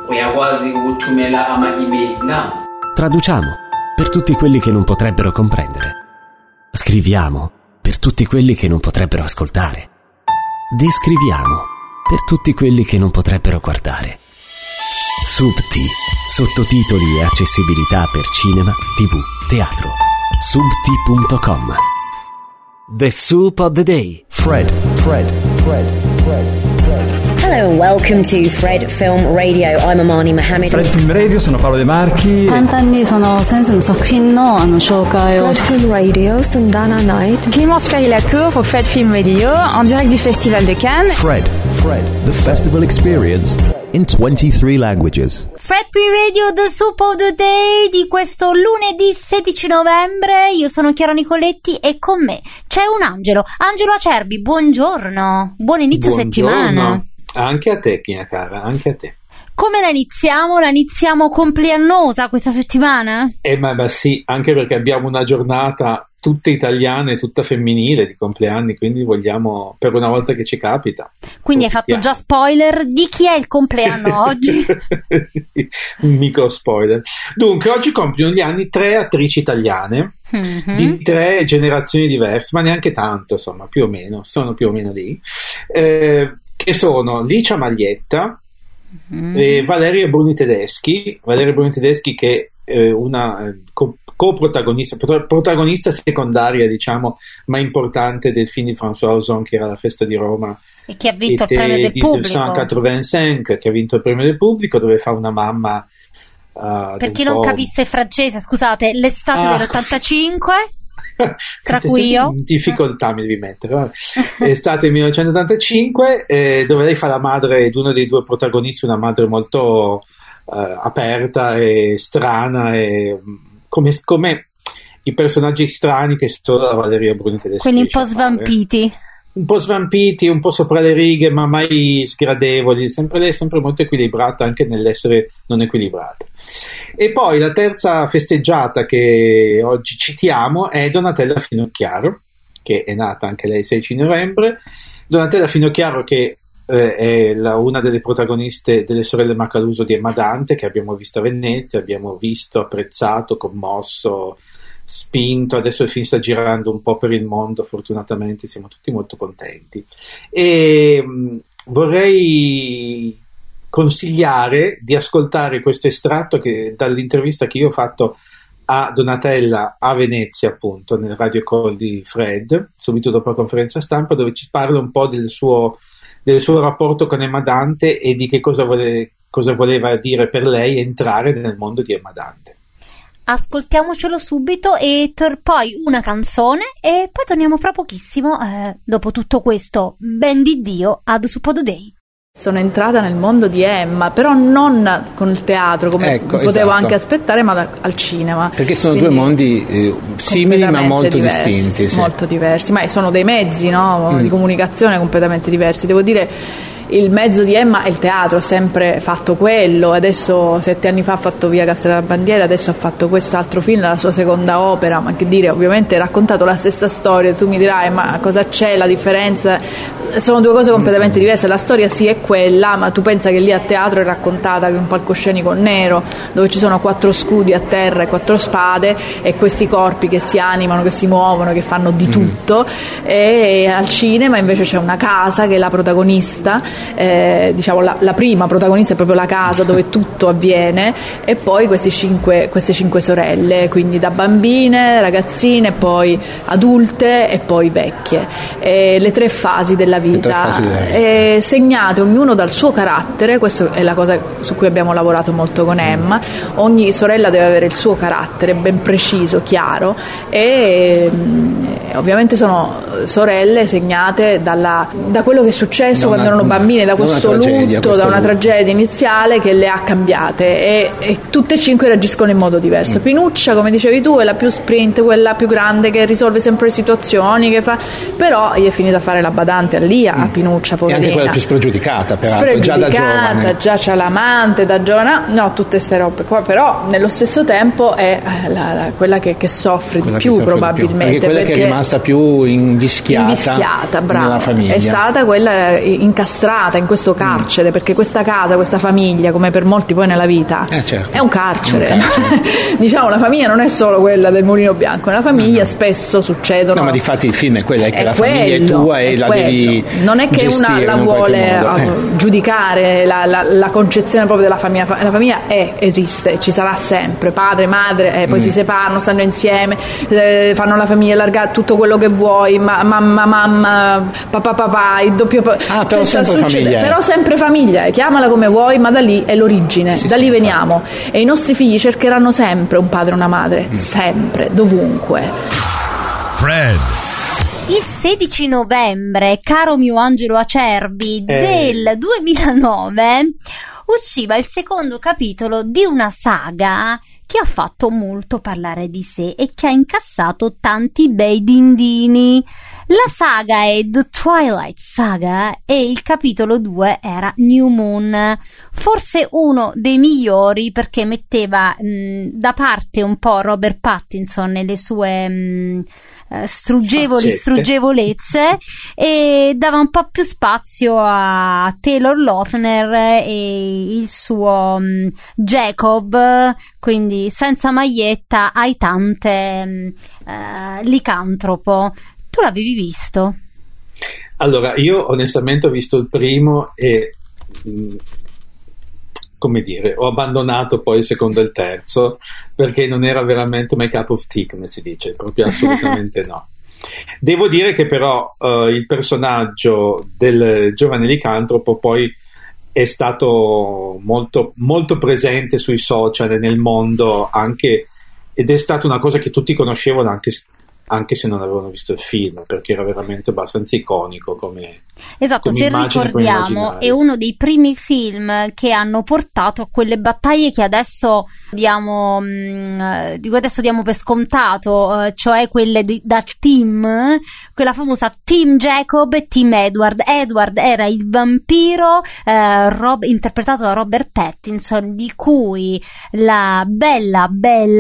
uyakwazi ukuthumela ama-email na? Traduciamo per tutti quelli che non potrebbero comprendere. Scriviamo per tutti quelli che non potrebbero ascoltare. Descriviamo per tutti quelli che non potrebbero guardare. Subti, sottotitoli e accessibilità per cinema, TV, teatro. Subti.com. The Soup of the Day. Fred. Hello and welcome to Fred Film Radio. I'm Amani Mohammed. Fred Film Radio, sono Paolo De Marchi. 簡単にその先生の作品の紹介を。 Fred Film Radio, Sundana Night. Clémence Ferry-Latour pour Fred Film Radio en direct du Festival de Cannes. Fred, the festival experience in 23 languages. Fred Film Radio, The Soup of the Day di questo lunedì 16 novembre. Io sono Chiara Nicoletti e con me c'è un Angelo Acerbi. Buongiorno, buon inizio settimana. Anche a te, China cara, anche a te. Come la iniziamo? La iniziamo compleannosa questa settimana? Ma sì, anche perché abbiamo una giornata tutta italiana e tutta femminile di compleanni, quindi vogliamo, per una volta che ci capita. Quindi hai fatto già spoiler di chi è il compleanno oggi? Sì, un micro spoiler. Dunque, oggi compiono gli anni 3 attrici italiane di 3 generazioni diverse, ma neanche tanto, insomma, più o meno, sono più o meno lì. Che sono Licia Maglietta e Valeria Bruni Tedeschi che è una protagonista secondaria, diciamo, ma importante del film di François Ozon che era La festa di Roma e che ha vinto il premio del pubblico 1985, che ha vinto il premio del pubblico, dove fa una mamma per chi non capisse francese, scusate, l'estate dell'85 tra cui io in difficoltà mi devi mettere estate 1985, dove lei fa la madre di uno dei due protagonisti, una madre molto aperta e strana, e come i personaggi strani che sono la Valeria Bruni Tedeschi, quelli un po' svampiti, un po' sopra le righe, ma mai sgradevoli, sempre lei, sempre molto equilibrata anche nell'essere non equilibrata. E poi la terza festeggiata che oggi citiamo è Donatella Finocchiaro, che è nata anche lei il 16 novembre. Donatella Finocchiaro, che è una delle protagoniste delle sorelle Macaluso di Emma Dante, che abbiamo visto a Venezia, abbiamo visto, apprezzato, commosso, spinto. Adesso il film sta girando un po' per il mondo, fortunatamente siamo tutti molto contenti. E vorrei consigliare di ascoltare questo estratto dall'intervista che io ho fatto a Donatella a Venezia, appunto nel Radio Call di Fred, subito dopo la conferenza stampa, dove ci parla un po' del suo rapporto con Emma Dante e di che cosa voleva dire per lei entrare nel mondo di Emma Dante. Ascoltiamocelo subito e poi una canzone e poi torniamo fra pochissimo, dopo tutto questo ben di Dio, ad Soup of the Day. Sono entrata nel mondo di Emma, però non con il teatro, come potevo anche aspettare, ma al cinema. Perché sono due mondi simili ma molto distinti. Sì. Molto diversi, ma sono dei mezzi, no? Di comunicazione completamente diversi. Devo dire, il mezzo di Emma è il teatro, ha sempre fatto quello. Adesso 7 anni fa ha fatto Via Castel Bandiera, adesso ha fatto quest'altro film, la sua seconda opera, ma che dire, ovviamente ha raccontato la stessa storia. Tu mi dirai, ma cosa c'è, la differenza? Sono due cose completamente diverse. La storia sì è quella, ma tu pensa che lì a teatro è raccontata con un palcoscenico nero, dove ci sono 4 scudi a terra e 4 spade e questi corpi che si animano, che si muovono, che fanno di tutto. E al cinema invece c'è una casa che è la protagonista, diciamo la prima protagonista è proprio la casa dove tutto avviene, e poi queste cinque sorelle, quindi da bambine, ragazzine, poi adulte e poi vecchie, le 3 fasi della vita, segnate ognuno dal suo carattere. Questa è la cosa su cui abbiamo lavorato molto con Emma. Ogni sorella deve avere il suo carattere ben preciso, chiaro, e ovviamente sono sorelle segnate da quello che è successo quando erano bambine, da questo lutto, da una tragedia iniziale che le ha cambiate, e tutte e 5 reagiscono in modo diverso. Pinuccia, come dicevi tu, è la più sprint, quella più grande che risolve sempre le situazioni, che fa, però gli è finita a fare la badante a Lia, a Pinuccia, poverina. E anche quella più spregiudicata, peraltro, già da giovane. Già c'ha l'amante da giovane, no, tutte ste robe qua, però nello stesso tempo è quella che soffre di più, probabilmente. Perché quella che è rimasta più invischiata brava, nella famiglia. È stata quella incastrata isolata in questo carcere, perché questa casa, questa famiglia, come per molti poi nella vita, certo, è un carcere. Diciamo, la famiglia non è solo quella del Mulino Bianco, nella famiglia spesso succedono. No, ma di fatti il film è quello, è che la famiglia è tua e la devi non è che una la vuole giudicare la concezione proprio della famiglia. La famiglia esiste, ci sarà sempre, padre, madre, poi si separano, stanno insieme, fanno la famiglia allargata, tutto quello che vuoi, mamma, papà, il doppio però sempre famiglia, però sempre famiglia, chiamala come vuoi, ma da lì è l'origine, da lì veniamo, e i nostri figli cercheranno sempre un padre e una madre, sempre, dovunque. Fred. Il 16 novembre, caro mio Angelo Acerbi, del 2009 usciva il secondo capitolo di una saga che ha fatto molto parlare di sé e che ha incassato tanti bei dindini. La saga è The Twilight Saga e il capitolo 2 era New Moon, forse uno dei migliori perché metteva da parte un po' Robert Pattinson nelle sue struggevolezze e dava un po' più spazio a Taylor Lautner e il suo Jacob, quindi senza maglietta, aitante licantropo. Tu l'avevi visto? Allora, io onestamente ho visto il primo e come dire, ho abbandonato poi il secondo e il terzo perché non era veramente my cup of tea, come si dice, proprio assolutamente no. Devo dire che però il personaggio del giovane licantropo poi è stato molto, molto presente sui social e nel mondo anche, ed è stata una cosa che tutti conoscevano anche se non avevano visto il film, perché era veramente abbastanza iconico come esatto, come se immagine, ricordiamo è uno dei primi film che hanno portato a quelle battaglie che adesso diamo per scontato, cioè quelle da team, quella famosa Team Jacob e Team Edward. Edward era il vampiro interpretato da Robert Pattinson, di cui la bella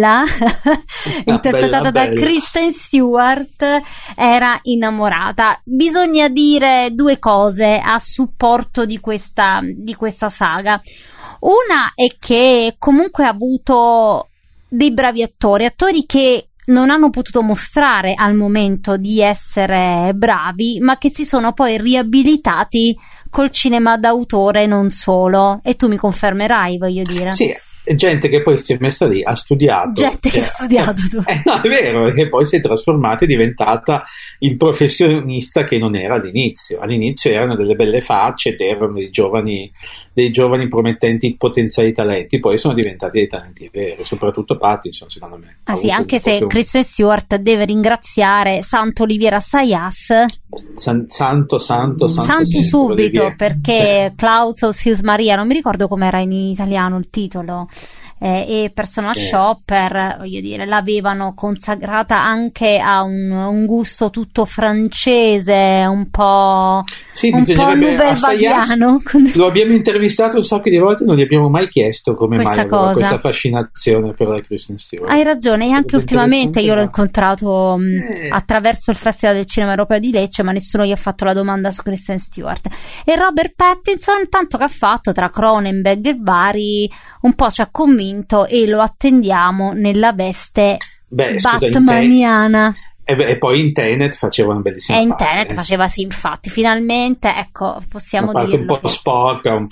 interpretata da Kristen Stewart era innamorata. Bisogna dire due cose a supporto di questa saga. Una è che comunque ha avuto dei bravi attori che non hanno potuto mostrare al momento di essere bravi, ma che si sono poi riabilitati col cinema d'autore, non solo. E tu mi confermerai, voglio dire. Sì, gente che poi si è messa lì, ha studiato. Gente che ha studiato. No, è vero, perché poi si è trasformata e è diventata il professionista che non era all'inizio. All'inizio erano delle belle facce ed erano dei giovani promettenti potenziali talenti, poi sono diventati dei talenti veri, soprattutto Pattinson, secondo me. Sì, anche se Kristen Stewart deve ringraziare Santo Oliviera Sayas. Santo subito, perché Klaus o Sis Maria, non mi ricordo com'era in italiano il titolo, e Personal Shopper, voglio dire, l'avevano consacrata anche a un gusto tutto francese, un po' nouvelle-vaguiano. Lo abbiamo intervistato un sacco di volte, non gli abbiamo mai chiesto come mai aveva questa fascinazione per la Kristen Stewart. Hai ragione, e anche ultimamente io l'ho incontrato attraverso il Festival del Cinema Europeo di Lecce, ma nessuno gli ha fatto la domanda su Kristen Stewart. E Robert Pattinson, tanto che ha fatto tra Cronenberg e vari, un po' ci ha convinto e lo attendiamo nella veste batmaniana. E poi in Tenet faceva una bellissima parte. In Tenet faceva, sì, infatti, finalmente, ecco, possiamo dirlo. Un po' sporca, un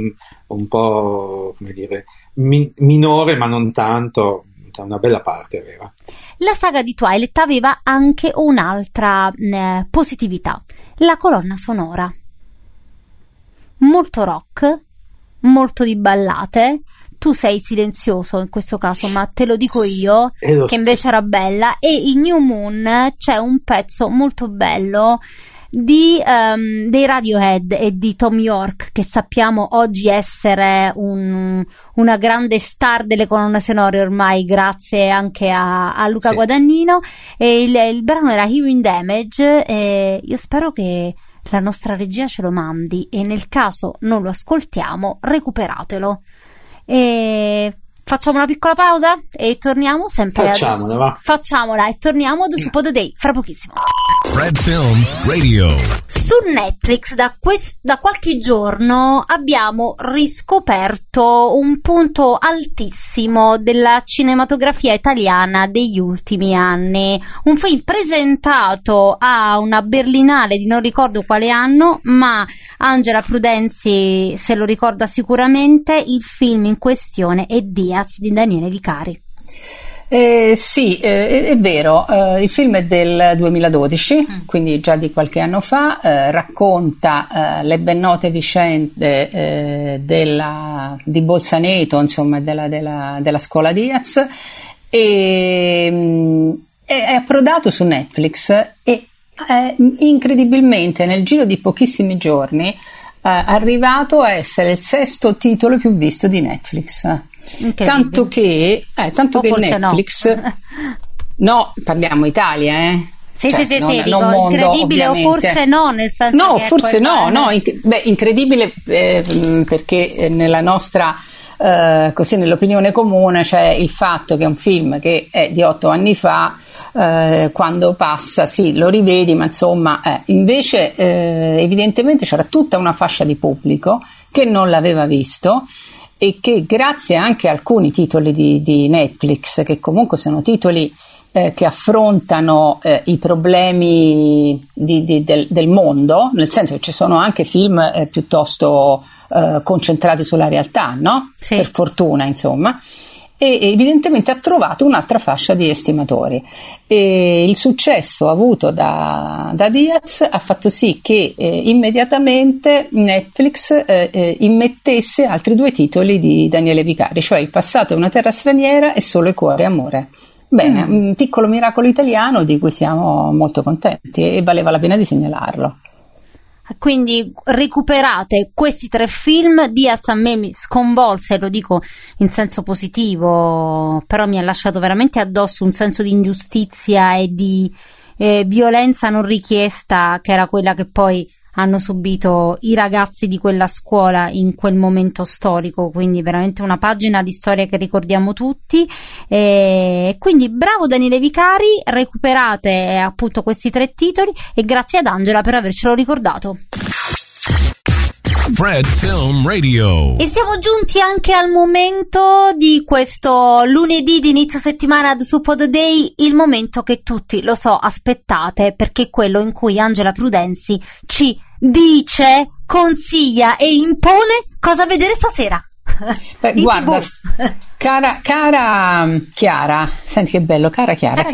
po' come dire, minore, ma non tanto, una bella parte aveva. La saga di Twilight aveva anche un'altra positività, la colonna sonora. Molto rock, molto di ballate. Tu sei silenzioso in questo caso, ma te lo dico io, che invece era bella. E in New Moon c'è un pezzo molto bello dei Radiohead e di Tom York, che sappiamo oggi essere una grande star delle colonne sonore ormai, grazie anche a Luca Guadagnino. E il brano era Hearing Damage, e io spero che la nostra regia ce lo mandi, e nel caso non lo ascoltiamo, recuperatelo. E facciamo una piccola pausa e torniamo sempre. Facciamola e torniamo su Pod Day fra pochissimo. Fred Film Radio. Su Netflix da qualche giorno abbiamo riscoperto un punto altissimo della cinematografia italiana degli ultimi anni. Un film presentato a una Berlinale di non ricordo quale anno, ma Angela Prudenzi se lo ricorda sicuramente. Il film in questione è Diaz di Daniele Vicari. Sì, è vero, il film è del 2012, quindi già di qualche anno fa, racconta le ben note vicende di Bolzaneto, insomma, della scuola Diaz, e è approdato su Netflix e incredibilmente nel giro di pochissimi giorni è arrivato a essere il 6º titolo più visto di Netflix. Tanto che Netflix no, parliamo Italia, Sì, cioè, sì, non dico mondo, incredibile, ovviamente. O forse no, nel senso no, che forse incredibile perché nella nostra così nell'opinione comune c'è il fatto che è un film che è di 8 anni fa, quando passa sì lo rivedi, ma insomma invece evidentemente c'era tutta una fascia di pubblico che non l'aveva visto e che grazie anche a alcuni titoli di Netflix, che comunque sono titoli che affrontano i problemi del mondo, nel senso che ci sono anche film piuttosto concentrati sulla realtà, no? Sì. Per fortuna, insomma. E evidentemente ha trovato un'altra fascia di estimatori e il successo avuto da Diaz ha fatto sì che immediatamente Netflix immettesse altri 2 titoli di Daniele Vicari, cioè Il passato è una terra straniera e Solo e cuore e amore. Bene, un piccolo miracolo italiano di cui siamo molto contenti e valeva la pena di segnalarlo. Quindi recuperate questi 3 film. Diaz a me mi sconvolse, lo dico in senso positivo, però mi ha lasciato veramente addosso un senso di ingiustizia e di violenza non richiesta, che era quella che poi hanno subito i ragazzi di quella scuola in quel momento storico, quindi veramente una pagina di storia che ricordiamo tutti. Quindi bravo Daniele Vicari, recuperate appunto questi 3 titoli e grazie ad Angela per avercelo ricordato. Fred Film Radio. E siamo giunti anche al momento di questo lunedì di inizio settimana su Pod Day, il momento che tutti, lo so, aspettate, perché è quello in cui Angela Prudenzi ci dice, consiglia e impone cosa vedere stasera. Beh, guarda, cara Chiara, senti che bello, cara Chiara.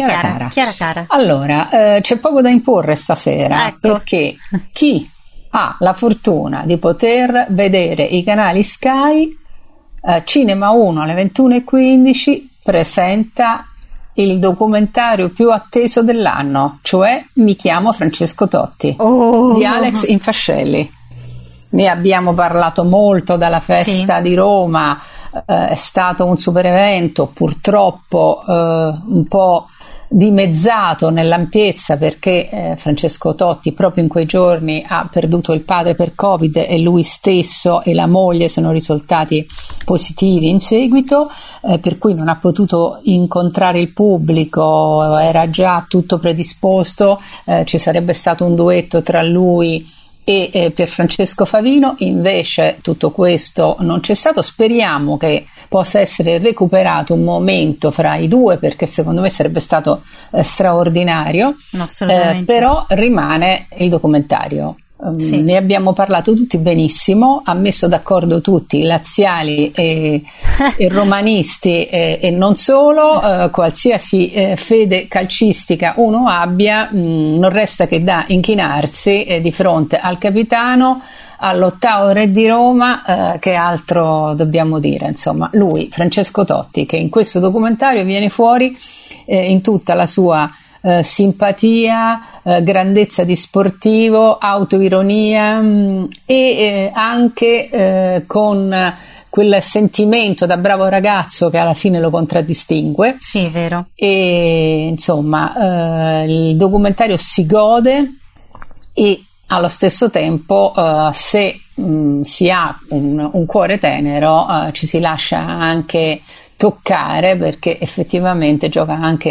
Allora, c'è poco da imporre stasera, ecco. Perché chi ha la fortuna di poter vedere i canali Sky, Cinema 1 alle 21:15 presenta il documentario più atteso dell'anno, cioè Mi chiamo Francesco Totti, di Alex Infascelli. Ne abbiamo parlato molto dalla festa di Roma, è stato un super evento, purtroppo un po' dimezzato nell'ampiezza perché Francesco Totti proprio in quei giorni ha perduto il padre per Covid e lui stesso e la moglie sono risultati positivi in seguito, per cui non ha potuto incontrare il pubblico, era già tutto predisposto, ci sarebbe stato un duetto tra lui e Pierfrancesco Favino, invece tutto questo non c'è stato. Speriamo che possa essere recuperato un momento fra i due, perché secondo me sarebbe stato straordinario, però rimane il documentario. Ne abbiamo parlato tutti benissimo, ha messo d'accordo tutti, laziali e romanisti e non solo, qualsiasi fede calcistica uno abbia, non resta che da inchinarsi di fronte al capitano, all'8º re di Roma, che altro dobbiamo dire, insomma, lui, Francesco Totti, che in questo documentario viene fuori in tutta la sua simpatia, grandezza di sportivo, autoironia e anche con quel sentimento da bravo ragazzo che alla fine lo contraddistingue. Sì, è vero. E insomma, il documentario si gode e allo stesso tempo se si ha un cuore tenero ci si lascia anche toccare, perché effettivamente gioca anche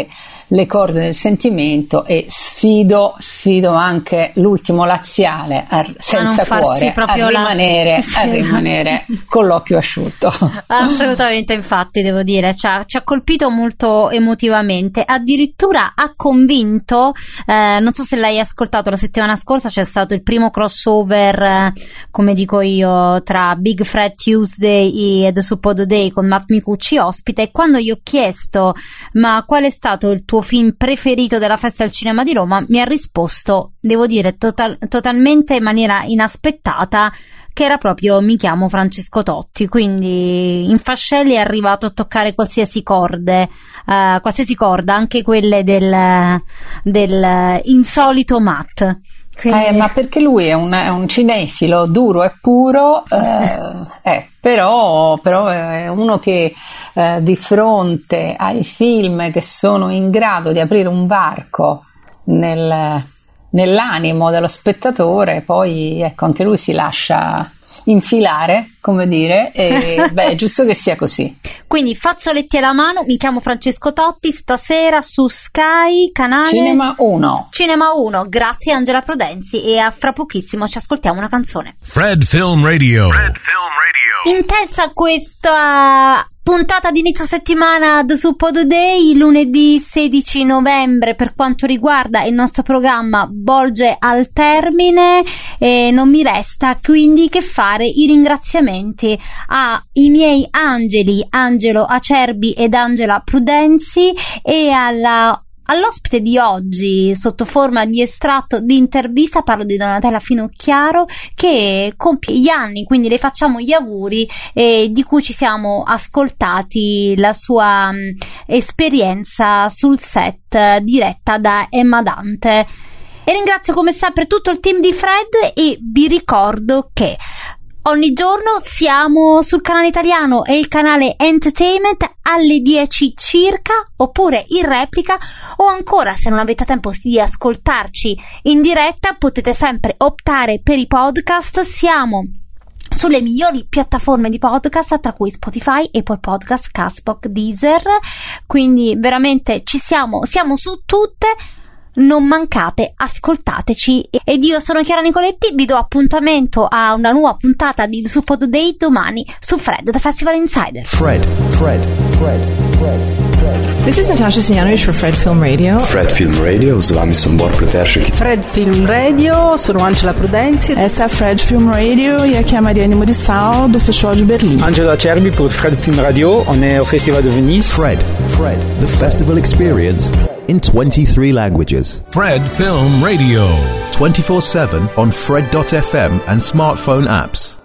le corde del sentimento, e sfido anche l'ultimo laziale senza cuore a rimanere con l'occhio asciutto. Assolutamente, infatti devo dire ci ha colpito molto emotivamente, addirittura ha convinto, non so se l'hai ascoltato, la settimana scorsa c'è stato il primo crossover, come dico io, tra Big Fred Tuesday e The Suppod Day con Matt Micucci ospite, e quando gli ho chiesto ma qual è stato il tuo film preferito della Festa del Cinema di Roma, mi ha risposto, devo dire totalmente in maniera inaspettata, che era proprio Mi chiamo Francesco Totti. Quindi in Fascelli è arrivato a toccare qualsiasi corda, anche quelle del insolito Matt. Ma perché lui è un cinefilo duro e puro, però è uno che di fronte ai film che sono in grado di aprire un varco nell'animo dello spettatore, poi ecco, anche lui si lascia infilare, come dire, e è giusto che sia così. Quindi fazzoletti alla mano, Mi chiamo Francesco Totti, stasera su Sky, canale Cinema 1. Grazie Angela Prudenzi, e a fra pochissimo ci ascoltiamo una canzone. Fred Film Radio. Intensa questa puntata di inizio settimana The Suppod Day, lunedì 16 novembre per quanto riguarda il nostro programma volge al termine, e non mi resta quindi che fare i ringraziamenti ai miei angeli, Angelo Acerbi ed Angela Prudenzi, e all'ospite di oggi sotto forma di estratto di intervista. Parlo di Donatella Finocchiaro, che compie gli anni, quindi le facciamo gli auguri, e di cui ci siamo ascoltati la sua esperienza sul set diretta da Emma Dante. E ringrazio come sempre tutto il team di Fred, e vi ricordo che ogni giorno siamo sul canale italiano e il canale Entertainment alle 10 circa, oppure in replica, o ancora, se non avete tempo di ascoltarci in diretta, potete sempre optare per i podcast. Siamo sulle migliori piattaforme di podcast, tra cui Spotify, Apple Podcast, Castbox, Deezer, quindi veramente siamo su tutte. Non mancate, ascoltateci. Ed io sono Chiara Nicoletti, vi do appuntamento a una nuova puntata di The Suppod Day domani su Fred, The Festival Insider. Fred. This is Natasha Stojanovic for Fred Film Radio. Fred Film Radio, z vami sem Bor Preteršek. Fred Film Radio, sono Angela Prudenzi. Essa é Fred Film Radio e aqui é a Mariane Murissal do Festival de Berlim. Angela Acerbi pour Fred Film Radio, on est au Festival de Venise. Fred, the festival experience in 23 languages. Fred Film Radio. 24/7 on Fred.fm and smartphone apps.